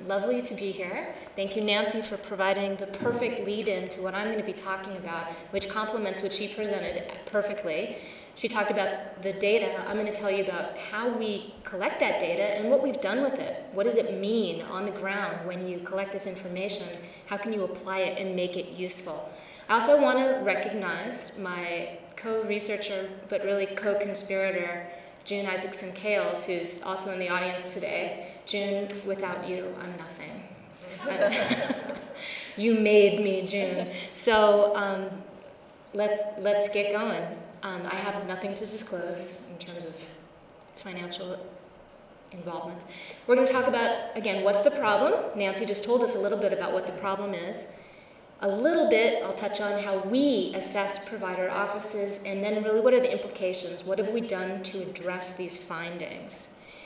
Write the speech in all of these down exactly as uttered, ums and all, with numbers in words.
lovely to be here. Thank you, Nancy, for providing the perfect lead-in to what I'm going to be talking about, which complements what she presented perfectly. She talked about the data. I'm going to tell you about how we collect that data and what we've done with it. What does it mean on the ground when you collect this information? How can you apply it and make it useful? I also want to recognize my co-researcher, but really co-conspirator, June Isaacson Kales, who's also in the audience today. June, without you, I'm nothing. You made me, June. So um, let's let's get going. Um, I have nothing to disclose in terms of financial involvement. We're going to talk about, again, what's the problem? Nancy just told us a little bit about what the problem is. A little bit, I'll touch on how we assess provider offices, and then really what are the implications? What have we done to address these findings?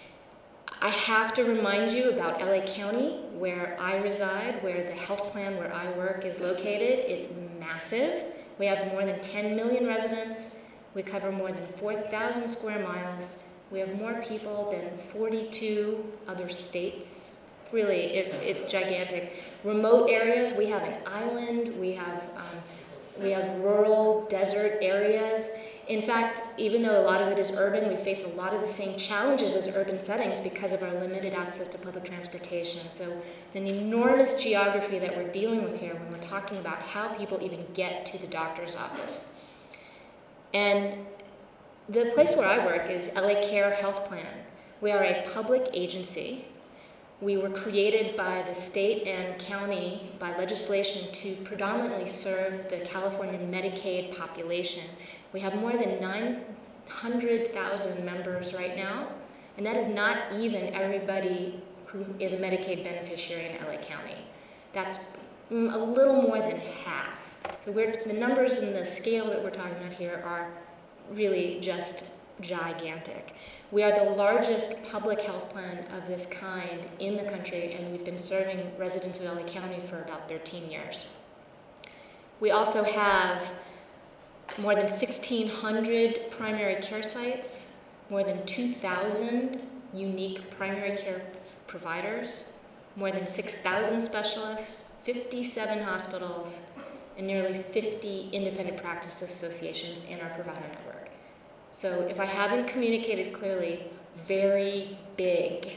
I have to remind you about L A County, where I reside, where the health plan where I work is located. It's massive. We have more than ten million residents. We cover more than four thousand square miles. We have more people than forty-two other states. Really, it, it's gigantic. Remote areas, we have an island, we have, um, we have rural desert areas. In fact, even though a lot of it is urban, we face a lot of the same challenges as urban settings because of our limited access to public transportation. So it's an enormous geography that we're dealing with here when we're talking about how people even get to the doctor's office. And the place where I work is L A Care Health Plan. We are a public agency. We were created by the state and county by legislation to predominantly serve the California Medicaid population. We have more than nine hundred thousand members right now, and that is not even everybody who is a Medicaid beneficiary in L A County. That's a little more than half. So we're, the numbers and the scale that we're talking about here are really just gigantic. We are the largest public health plan of this kind in the country, and we've been serving residents of L A County for about thirteen years. We also have more than sixteen hundred primary care sites, more than two thousand unique primary care providers, more than six thousand specialists, fifty-seven hospitals, and nearly fifty independent practice associations in our provider network. So if I haven't communicated clearly, very big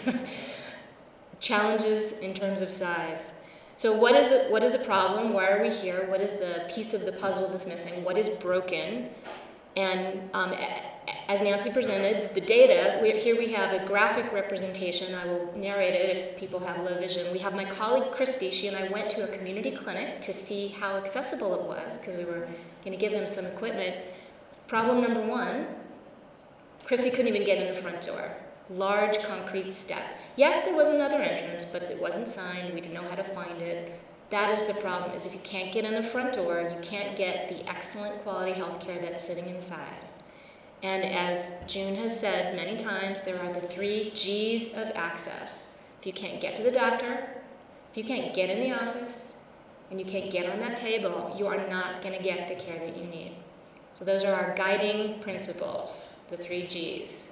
challenges in terms of size. So what is the, what is the problem? Why are we here? What is the piece of the puzzle that's missing? What is broken? And um, as Nancy presented, the data, we, here we have a graphic representation. I will narrate it if people have low vision. We have my colleague Christy. She and I went to a community clinic to see how accessible it was because we were going to give them some equipment. Problem number one, Christy couldn't even get in the front door. Large concrete step. Yes, there was another entrance, but it wasn't signed. We didn't know how to find it. That is the problem, is if you can't get in the front door, you can't get the excellent quality health care that's sitting inside. And as June has said many times, there are the three G's of access. If you can't get to the doctor, if you can't get in the office, and you can't get on that table, you are not going to get the care that you need. So those are our guiding principles, the three G's.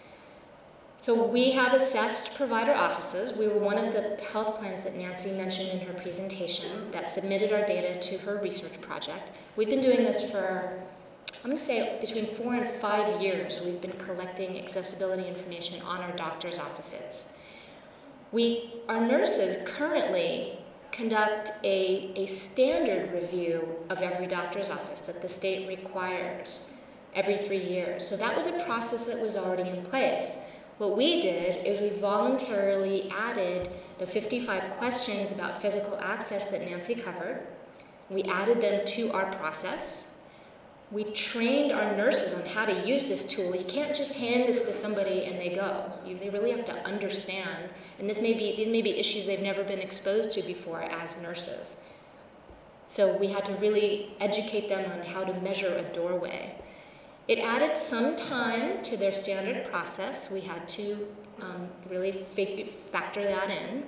So we have assessed provider offices. We were one of the health plans that Nancy mentioned in her presentation that submitted our data to her research project. We've been doing this for, I'm going to say, between four and five years. We've been collecting accessibility information on our doctor's offices. We, our nurses currently conduct a, a standard review of every doctor's office that the state requires every three years. So that was a process that was already in place. What we did is we voluntarily added the fifty-five questions about physical access that Nancy covered. We added them to our process. We trained our nurses on how to use this tool. You can't just hand this to somebody and they go. You, they really have to understand. And this may be, these may be issues they've never been exposed to before as nurses. So we had to really educate them on how to measure a doorway. It added some time to their standard process. We had to um, really fig- factor that in.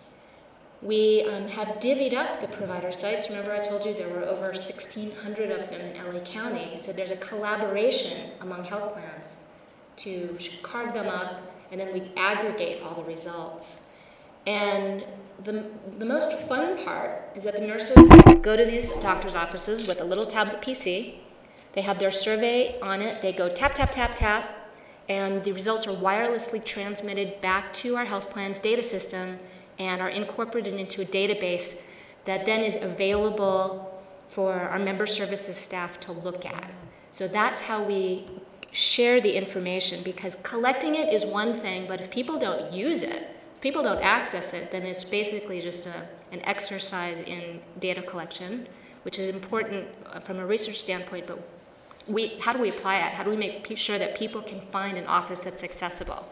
We um, have divvied up the provider sites. Remember I told you there were over sixteen hundred of them in L A County. So there's a collaboration among health plans to carve them up, and then we aggregate all the results. And the, the most fun part is that the nurses go to these doctor's offices with a little tablet P C. They have their survey on it. They go tap, tap, tap, tap, and the results are wirelessly transmitted back to our health plan's data system and are incorporated into a database that then is available for our member services staff to look at. So that's how we share the information, because collecting it is one thing, but if people don't use it, if people don't access it, then it's basically just a, an exercise in data collection, which is important from a research standpoint, but we, how do we apply it? How do we make sure that people can find an office that's accessible?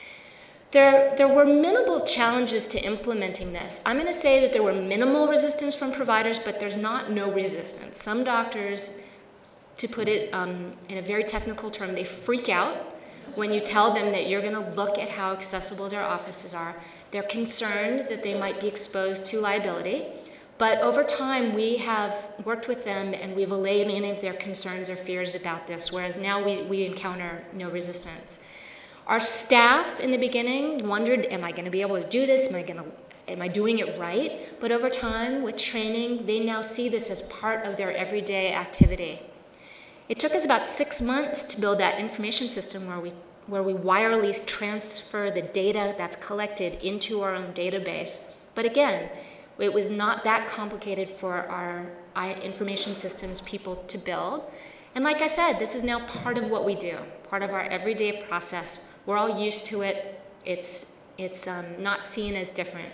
There, there were minimal challenges to implementing this. I'm going to say that there were minimal resistance from providers, but there's not no resistance. Some doctors, to put it um, in a very technical term, they freak out when you tell them that you're going to look at how accessible their offices are. They're concerned that they might be exposed to liability. But over time, we have worked with them and we've allayed many of their concerns or fears about this, whereas now we, we encounter no resistance. Our staff in the beginning wondered, am I going to be able to do this? Am I going to, am I doing it right? But over time, with training, they now see this as part of their everyday activity. It took us about six months to build that information system where we, where we wirelessly transfer the data that's collected into our own database. But again, it was not that complicated for our information systems people to build. And like I said, this is now part of what we do, part of our everyday process. We're all used to it. It's, it's um, not seen as different.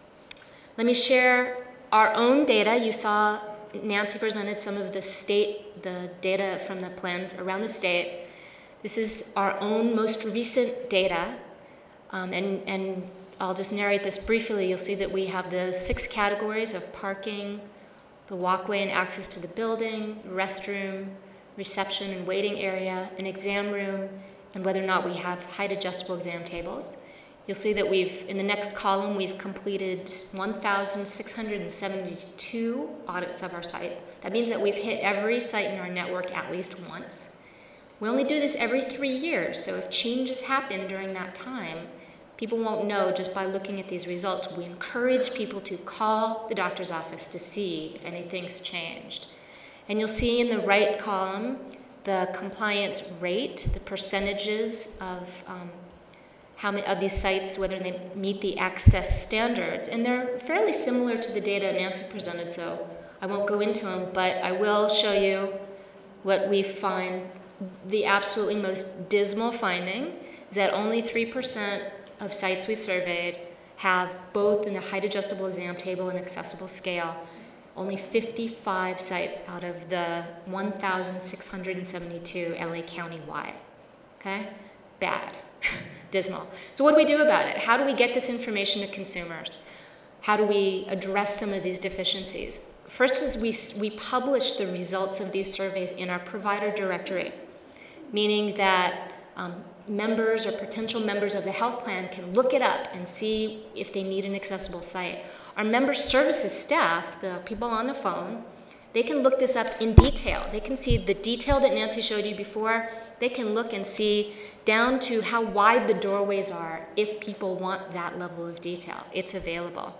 Let me share our own data. You saw Nancy presented some of the state, the data from the plans around the state. This is our own most recent data. Um, and, and I'll just narrate this briefly. You'll see that we have the six categories of parking, the walkway and access to the building, restroom, reception and waiting area, an exam room, and whether or not we have height adjustable exam tables. You'll see that we've, in the next column, we've completed one thousand six hundred seventy-two audits of our site. That means that we've hit every site in our network at least once. We only do this every three years, so if changes happen during that time, people won't know just by looking at these results. We encourage people to call the doctor's office to see if anything's changed. And you'll see in the right column the compliance rate, the percentages of um, how many of these sites, whether they meet the access standards. And they're fairly similar to the data Nancy presented, so I won't go into them, but I will show you what we find. The absolutely most dismal finding is that only three percent of sites we surveyed have both in the height adjustable exam table and accessible scale. Only fifty-five sites out of the one thousand six hundred seventy-two L A County-wide. Okay? Bad. Dismal. So what do we do about it? How do we get this information to consumers? How do we address some of these deficiencies? First is we, we publish the results of these surveys in our provider directory, meaning that um, members or potential members of the health plan can look it up and see if they need an accessible site. Our member services staff, the people on the phone, they can look this up in detail. They can see the detail that Nancy showed you before. They can look and see down to how wide the doorways are if people want that level of detail. It's available.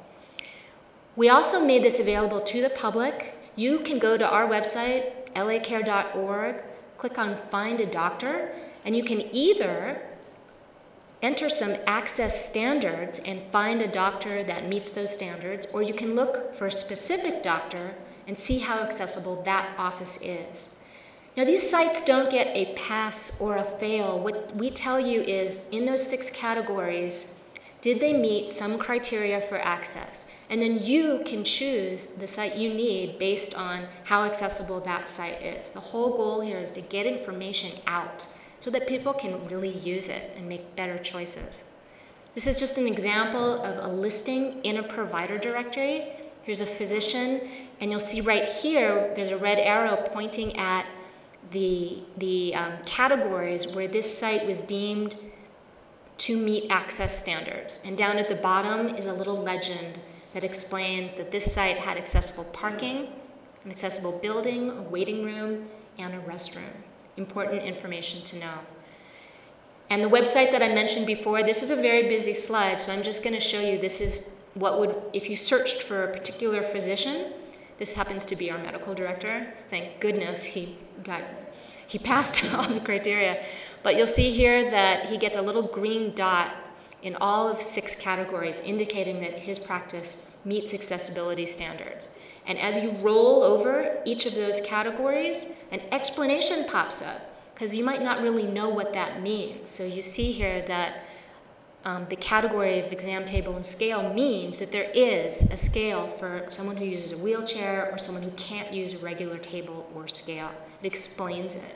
We also made this available to the public. You can go to our website, L A care dot org, click on Find a Doctor, and you can either enter some access standards and find a doctor that meets those standards, or you can look for a specific doctor and see how accessible that office is. Now, these sites don't get a pass or a fail. What we tell you is, in those six categories, did they meet some criteria for access? And then you can choose the site you need based on how accessible that site is. The whole goal here is to get information out so that people can really use it and make better choices. This is just an example of a listing in a provider directory. Here's a physician, and you'll see right here, there's a red arrow pointing at the, the um, categories where this site was deemed to meet access standards. And down at the bottom is a little legend that explains that this site had accessible parking, an accessible building, a waiting room, and a restroom. Important information to know. And the website that I mentioned before, this is a very busy slide, so I'm just going to show you this is what would, if you searched for a particular physician, this happens to be our medical director. Thank goodness he got, he passed all the criteria. But you'll see here that he gets a little green dot in all of six categories, indicating that his practice meets accessibility standards. And as you roll over each of those categories, an explanation pops up, because you might not really know what that means. So you see here that Um, the category of exam table and scale means that there is a scale for someone who uses a wheelchair or someone who can't use a regular table or scale. It explains it.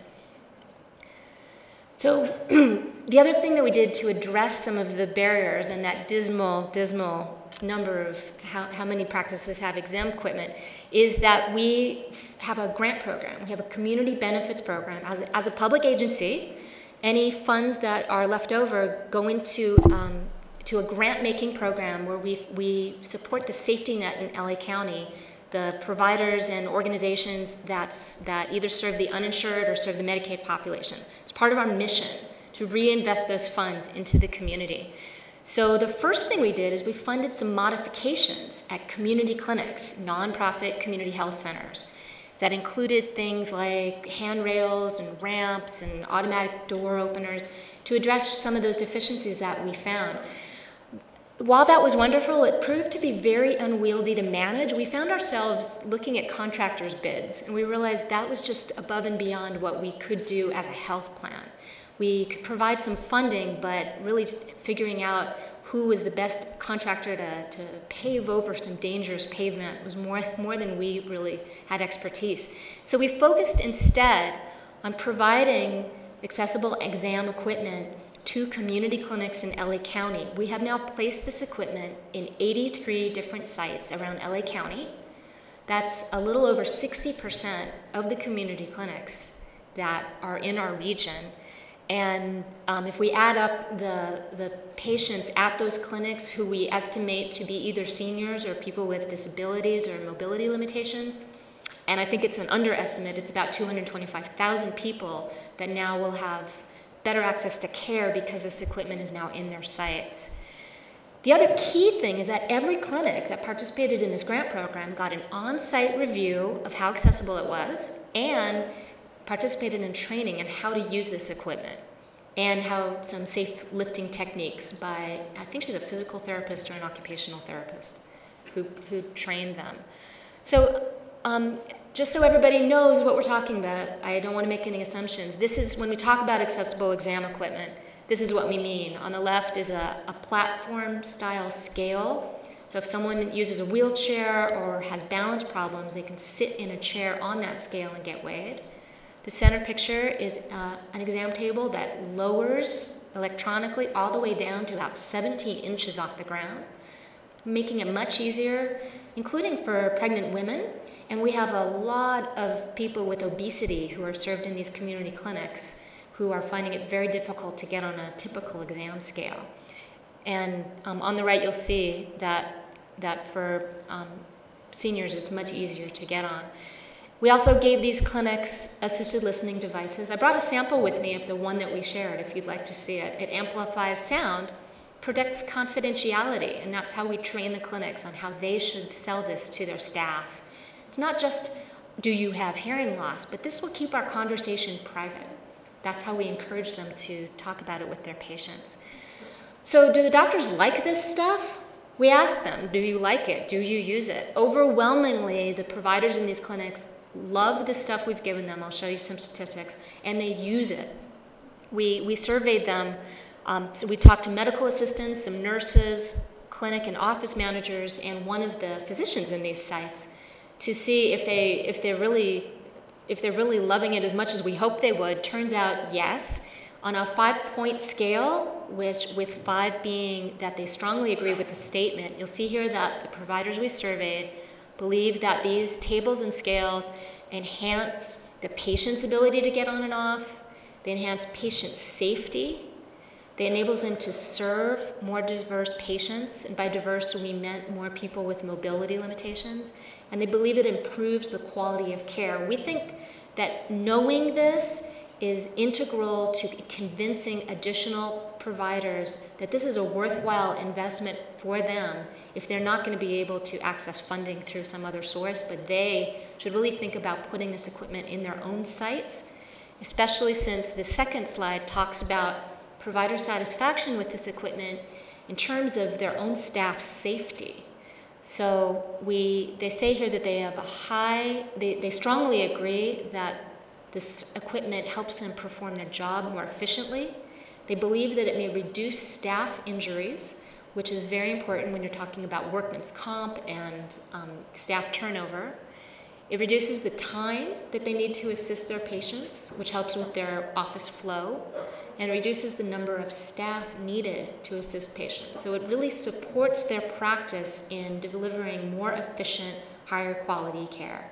So the other thing that we did to address some of the barriers and that dismal, dismal number of how, how many practices have exam equipment is that we have a grant program. We have a community benefits program. As a, as a public agency, any funds that are left over go into um, to a grant-making program where we we support the safety net in L A County, the providers and organizations that's, that either serve the uninsured or serve the Medicaid population. It's part of our mission to reinvest those funds into the community. So the first thing we did is we funded some modifications at community clinics, nonprofit community health centers, that included things like handrails and ramps and automatic door openers to address some of those deficiencies that we found. While that was wonderful, it proved to be very unwieldy to manage. We found ourselves looking at contractors' bids, and we realized that was just above and beyond what we could do as a health plan. We could provide some funding, but really figuring out who was the best contractor to, to pave over some dangerous pavement was more, more than we really had expertise. So we focused instead on providing accessible exam equipment to community clinics in L A County. We have now placed this equipment in eighty-three different sites around L A County. That's a little over sixty percent of the community clinics that are in our region. And um, if we add up the, the patients at those clinics who we estimate to be either seniors or people with disabilities or mobility limitations, and I think it's an underestimate, it's about two hundred twenty-five thousand people that now will have better access to care because this equipment is now in their sites. The other key thing is that every clinic that participated in this grant program got an on-site review of how accessible it was and participated in training on how to use this equipment and how some safe lifting techniques by, I think she's a physical therapist or an occupational therapist who, who trained them. So um, just so everybody knows what we're talking about, I don't want to make any assumptions. This is, when we talk about accessible exam equipment, this is what we mean. On the left is a, a platform-style scale. So if someone uses a wheelchair or has balance problems, they can sit in a chair on that scale and get weighed. The center picture is uh, an exam table that lowers electronically all the way down to about seventeen inches off the ground, making it much easier, including for pregnant women. And we have a lot of people with obesity who are served in these community clinics who are finding it very difficult to get on a typical exam scale. And um, on the right, you'll see that, that for um, seniors, it's much easier to get on. We also gave these clinics assisted listening devices. I brought a sample with me of the one that we shared, if you'd like to see it. It amplifies sound, protects confidentiality, and that's how we train the clinics on how they should sell this to their staff. It's not just, do you have hearing loss, but this will keep our conversation private. That's how we encourage them to talk about it with their patients. So do the doctors like this stuff? We asked them, do you like it? Do you use it? Overwhelmingly, the providers in these clinics love the stuff we've given them. I'll show you some statistics, and they use it. We, we surveyed them. Um, so we talked to medical assistants, some nurses, clinic and office managers, and one of the physicians in these sites to see if, they, if, they're really, if they're really loving it as much as we hoped they would. Turns out, yes. On a five-point scale, which with five being that they strongly agree with the statement, you'll see here that the providers we surveyed believe that these tables and scales enhance the patient's ability to get on and off, they enhance patient safety, they enable them to serve more diverse patients, and by diverse we meant more people with mobility limitations, and they believe it improves the quality of care. We think that knowing this is integral to convincing additional providers that this is a worthwhile investment for them if they're not going to be able to access funding through some other source, but they should really think about putting this equipment in their own sites, especially since the second slide talks about provider satisfaction with this equipment in terms of their own staff's safety. So we, they say here that they have a high, they, they strongly agree that this equipment helps them perform their job more efficiently. They believe that it may reduce staff injuries, which is very important when you're talking about workman's comp and um, staff turnover. It reduces the time that they need to assist their patients, which helps with their office flow, and reduces the number of staff needed to assist patients. So it really supports their practice in delivering more efficient, higher quality care.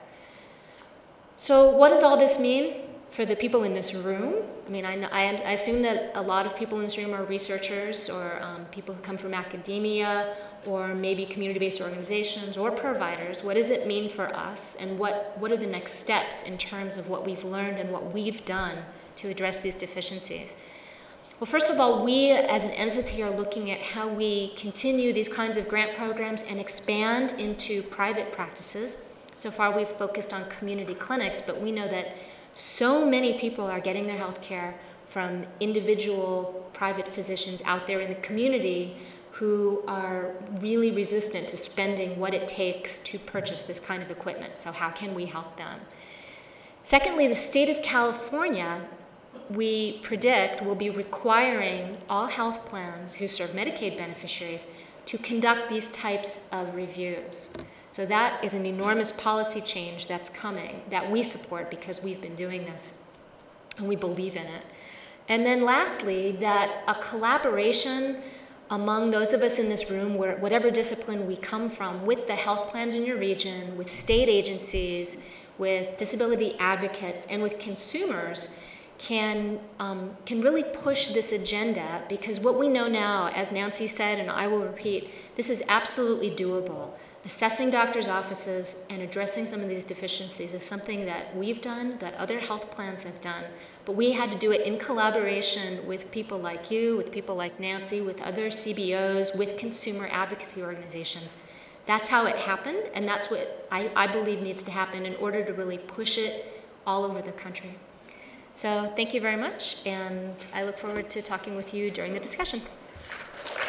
So what does all this mean for the people in this room? I mean, I, I, I assume that a lot of people in this room are researchers or um, people who come from academia or maybe community-based organizations or providers. What does it mean for us, and what, what are the next steps in terms of what we've learned and what we've done to address these deficiencies? Well, first of all, we as an entity are looking at how we continue these kinds of grant programs and expand into private practices. So far we've focused on community clinics, but we know that so many people are getting their health care from individual private physicians out there in the community who are really resistant to spending what it takes to purchase this kind of equipment. So how can we help them? Secondly, the state of California, we predict, will be requiring all health plans who serve Medicaid beneficiaries to conduct these types of reviews. So that is an enormous policy change that's coming that we support because we've been doing this and we believe in it. And then lastly, that a collaboration among those of us in this room, where whatever discipline we come from, with the health plans in your region, with state agencies, with disability advocates, and with consumers, can, um, can really push this agenda, because what we know now, as Nancy said, and I will repeat, this is absolutely doable. Assessing doctors' offices and addressing some of these deficiencies is something that we've done, that other health plans have done, but we had to do it in collaboration with people like you, with people like Nancy, with other C B Os, with consumer advocacy organizations. That's how it happened, and that's what I, I believe needs to happen in order to really push it all over the country. So thank you very much, and I look forward to talking with you during the discussion.